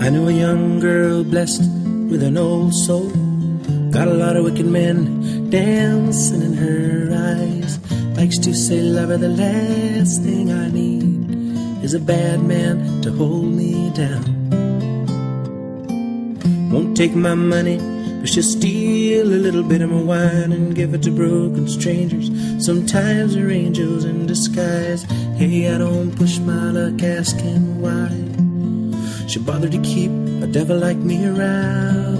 I know a young girl blessed with an old soul, got a lot of wicked men dancing in her eyes. Likes to say, lover, the last thing I need is a bad man to hold me down. Won't take my money, but she'll steal a little bit of my wine and give it to broken strangers. Sometimes they're angels in disguise. Hey, I don't push my luck asking why she bothered to keep a devil like me around.